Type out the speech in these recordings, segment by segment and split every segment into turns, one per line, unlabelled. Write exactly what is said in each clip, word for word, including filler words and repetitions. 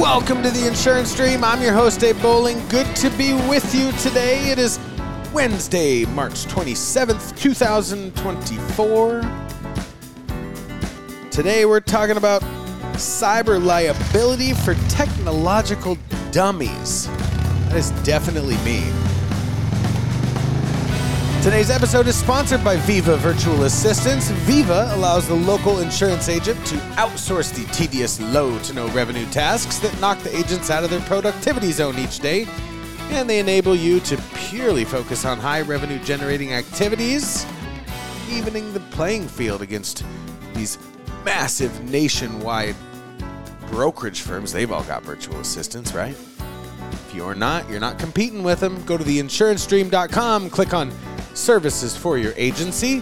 Welcome to the Insurance Stream. I'm your host, Dave Bowling. Good to be with you today. It is Wednesday, March twenty-seventh, twenty twenty-four. Today we're talking about cyber liability for technological dummies. That is definitely me. Today's episode is sponsored by Viva Virtual Assistants. Viva allows the local insurance agent to outsource the tedious, low to no revenue tasks that knock the agents out of their productivity zone each day, and they enable you to purely focus on high revenue generating activities, evening the playing field against these massive nationwide brokerage firms. They've all got virtual assistants, right? If you're not, you're not competing with them. Go to the insurance stream dot com, click on Services for your agency,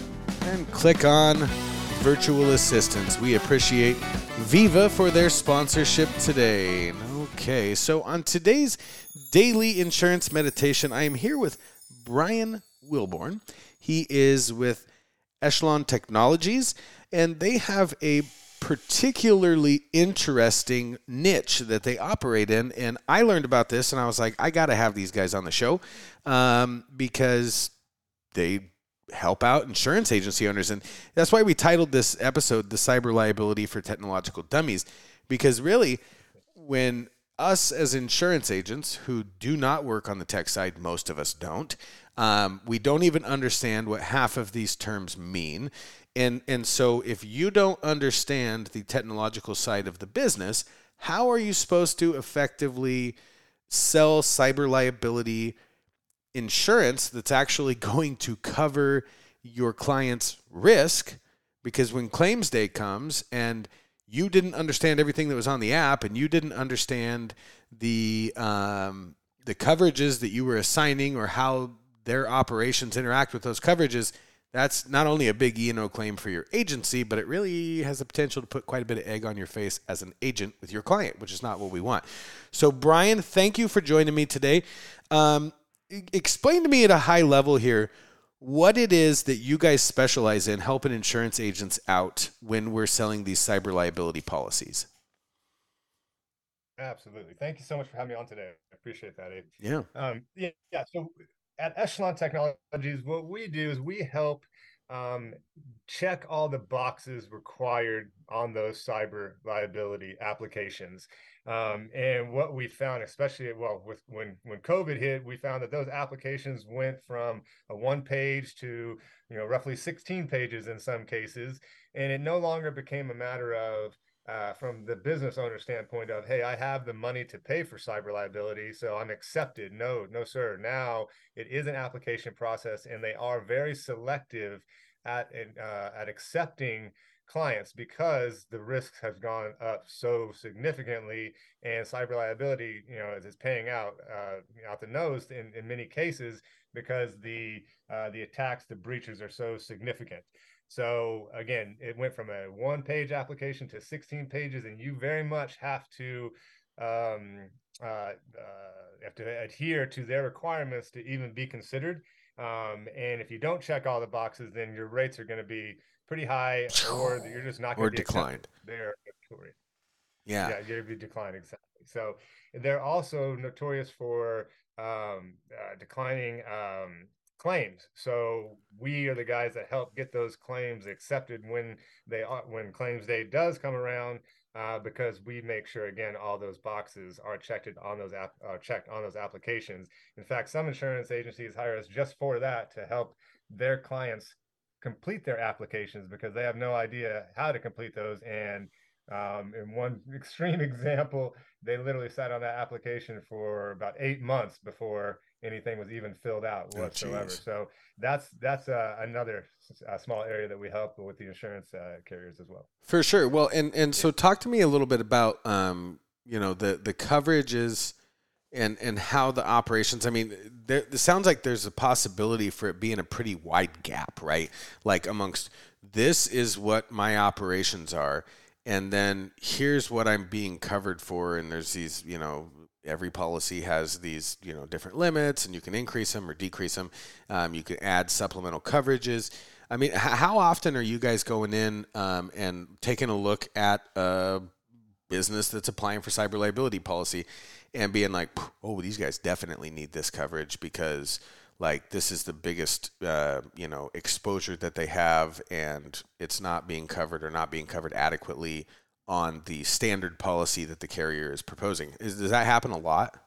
and click on Virtual Assistants. We appreciate Viva for their sponsorship today. Okay, so on today's daily insurance meditation, I am here with Brian Wilborn. He is with Echelon Technologies, and they have a particularly interesting niche that they operate in. And I learned about this, and I was like, I got to have these guys on the show um, because they help out insurance agency owners. And that's why we titled this episode, The Cyber Liability for Technological Dummies, because really when us as insurance agents who do not work on the tech side, most of us don't, um, we don't even understand what half of these terms mean. And, and so if you don't understand the technological side of the business, how are you supposed to effectively sell cyber liability insurance that's actually going to cover your client's risk? Because when claims day comes and you didn't understand everything that was on the app, and you didn't understand the um, the coverages that you were assigning or how their operations interact with those coverages, that's not only a big E and O claim for your agency, but it really has the potential to put quite a bit of egg on your face as an agent with your client, which is not what we want. So Brian, thank you for joining me today. Um, Explain to me at a high level here what it is that you guys specialize in helping insurance agents out when we're selling these cyber liability policies.
Absolutely. Thank you so much for having me on today. I appreciate that, Abe.
Yeah.
Um, yeah, yeah. So at Echelon Technologies, what we do is we help um, check all the boxes required on those cyber liability applications. Um, and what we found, especially well, with when when COVID hit, we found that those applications went from a one page to you know roughly sixteen pages in some cases, and it no longer became a matter of uh, from the business owner standpoint of, hey, I have the money to pay for cyber liability, so I'm accepted. No, no, sir. Now it is an application process, and they are very selective at uh, at accepting clients because the risks have gone up so significantly, and cyber liability, you know, is paying out uh, out the nose in, in many cases because the uh, the attacks, the breaches are so significant. So again, it went from a one-page application to sixteen pages, and you very much have to um, uh, uh, have to adhere to their requirements to even be considered. Um, and if you don't check all the boxes, then your rates are going to be pretty high, or you're just not going to be
declined.
They're
yeah,
yeah, you're be declined exactly. So they're also notorious for um, uh, declining um, claims. So we are the guys that help get those claims accepted when they are when claims day does come around, uh, because we make sure again all those boxes are checked on those app uh, checked on those applications. In fact, some insurance agencies hire us just for that, to help their clients complete their applications because they have no idea how to complete those. And um, in one extreme example, they literally sat on that application for about eight months before anything was even filled out whatsoever.
Oh,
so that's that's uh, another uh, small area that we help with the insurance uh, carriers as well.
For sure. Well, and and so talk to me a little bit about um, you know the the coverages and and how the operations. I mean, there it sounds like there's a possibility for it being a pretty wide gap, right? Like amongst this is what my operations are, and then here's what I'm being covered for, and there's these, you know, every policy has these, you know, different limits, and you can increase them or decrease them. Um, you can add supplemental coverages. I mean, h- how often are you guys going in um, and taking a look at a business that's applying for cyber liability policy and being like, oh, these guys definitely need this coverage because like this is the biggest, uh, you know, exposure that they have, and it's not being covered or not being covered adequately on the standard policy that the carrier is proposing. Is, does that happen a lot?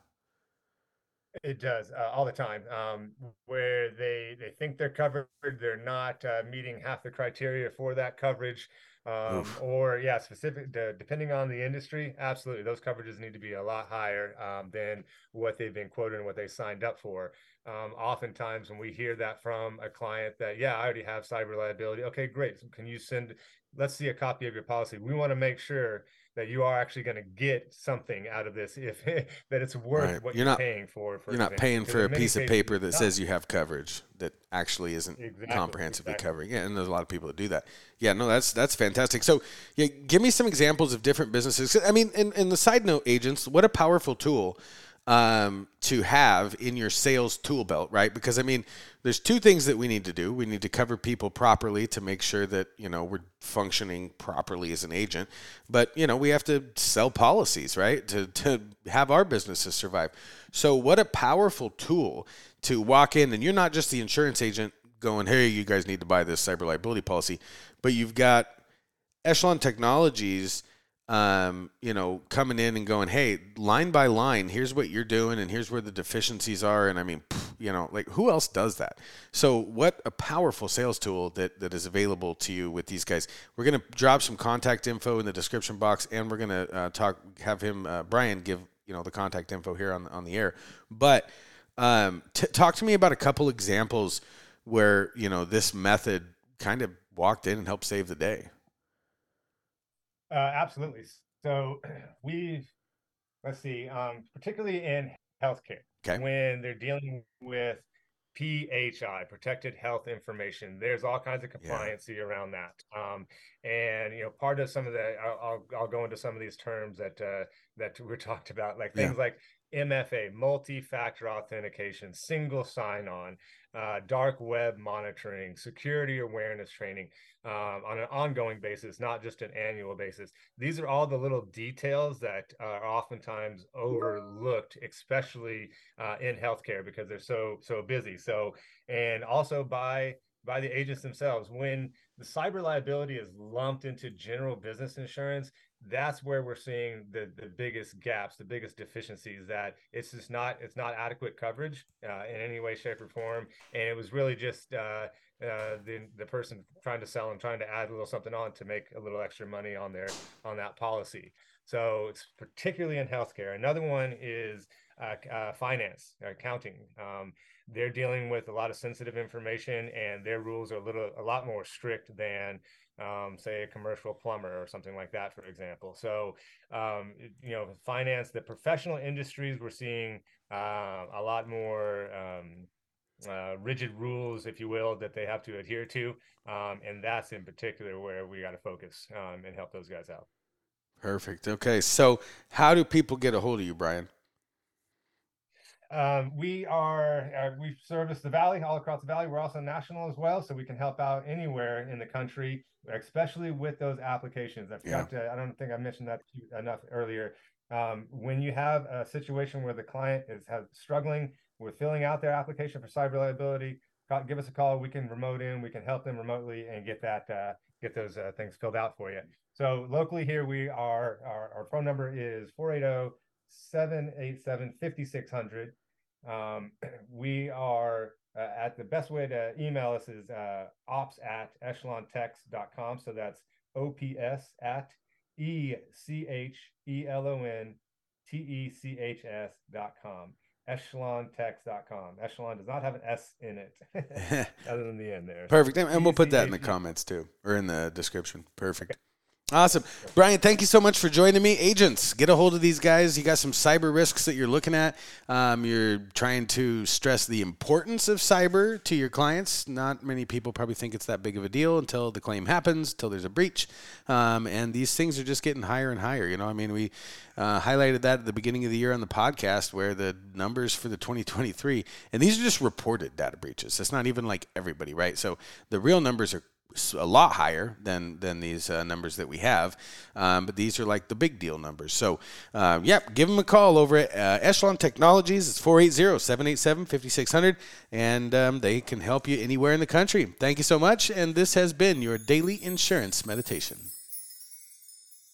It does uh, all the time, um, where they they think they're covered, they're not uh, meeting half the criteria for that coverage, um, or yeah, specific de- depending on the industry. Absolutely, those coverages need to be a lot higher um, than what they've been quoted and what they signed up for. Um, oftentimes, when we hear that from a client that yeah, I already have cyber liability. Okay, great. So can you send? Let's see a copy of your policy. We want to make sure that you are actually going to get something out of this, if that it's worth right. what you're, you're not, paying for. for
you're example. Not paying for a piece of paper that says you have coverage that actually isn't exactly, comprehensively exactly. covering. Yeah, and there's a lot of people that do that. Yeah, no, that's that's fantastic. So, yeah, give me some examples of different businesses. I mean, in, in the side note, agents, what a powerful tool um, to have in your sales tool belt, right? Because I mean, there's two things that we need to do. We need to cover people properly to make sure that, you know, we're functioning properly as an agent. But, you know, we have to sell policies, right? To to have our businesses survive. So what a powerful tool to walk in, and you're not just the insurance agent going, hey, you guys need to buy this cyber liability policy, but you've got Echelon Technologies Um, you know, coming in and going, hey, line by line, here's what you're doing and here's where the deficiencies are. And I mean, you know, like who else does that? So what a powerful sales tool that, that is available to you with these guys. We're going to drop some contact info in the description box, and we're going to uh, talk, have him, uh, Brian, give, you know, the contact info here on, on the air. But um, t- talk to me about a couple examples where, you know, this method kind of walked in and helped save the day.
Uh, absolutely. So we, let's see, um, particularly in healthcare, okay. when they're dealing with P H I, protected health information, there's all kinds of compliancy yeah. around that. Um, and, you know, part of some of the, I'll, I'll, I'll go into some of these terms that, uh, that we talked about, like things yeah. like M F A, multi-factor authentication, single sign-on, uh, dark web monitoring, security awareness training, um, on an ongoing basis, not just an annual basis. These are all the little details that are oftentimes overlooked, especially uh, in healthcare, because they're so so busy. So, and also by by the agents themselves, when the cyber liability is lumped into general business insurance, that's where we're seeing the the biggest gaps, the biggest deficiencies, that it's just not it's not adequate coverage uh, in any way, shape, or form. And it was really just uh, uh, the the person trying to sell and trying to add a little something on to make a little extra money on their on that policy. So it's particularly in healthcare. Another one is uh, uh, finance, accounting. Um, they're dealing with a lot of sensitive information, and their rules are a little a lot more strict than Um, say a commercial plumber or something like that, for example. So, um, you know, finance, the professional industries, we're seeing uh, a lot more um, uh, rigid rules, if you will, that they have to adhere to. Um, and that's in particular where we got to focus um, and help those guys out.
Perfect. Okay. So how do people get a hold of you, Brian?
Um, we are, uh, we service the Valley, all across the Valley. We're also national as well, so we can help out anywhere in the country, especially with those applications. I forgot yeah. to, I don't think I mentioned that enough earlier. Um, when you have a situation where the client is have, struggling with filling out their application for cyber liability, call, give us a call. We can remote in, we can help them remotely and get that, uh, get those uh, things filled out for you. So locally here, we are, our, our phone number is four eight zero, seven eight seven, five six zero zero. Um, we are uh, at the best way to email us is uh, ops at echelon tex dot com. So that's O P S at E C H E L O N T E C H S dot com. echelon tex dot com. Echelon does not have an S in it other than the end there.
Perfect. And, and we'll put that in the comments too, or in the description. Perfect. Okay. Awesome. Brian, thank you so much for joining me. Agents, get a hold of these guys. You got some cyber risks that you're looking at. Um, you're trying to stress the importance of cyber to your clients. Not many people probably think it's that big of a deal until the claim happens, until there's a breach. Um, and these things are just getting higher and higher. You know, I mean, we uh, highlighted that at the beginning of the year on the podcast, where the numbers for the twenty twenty-three, and these are just reported data breaches. It's not even like everybody, right? So the real numbers are a lot higher than than these uh, numbers that we have, um, but these are like the big deal numbers. So, uh, yeah, give them a call over at uh, Echelon Technologies. It's four eight zero, seven eight seven, five six zero zero, and um, they can help you anywhere in the country. Thank you so much, and this has been your Daily Insurance Meditation.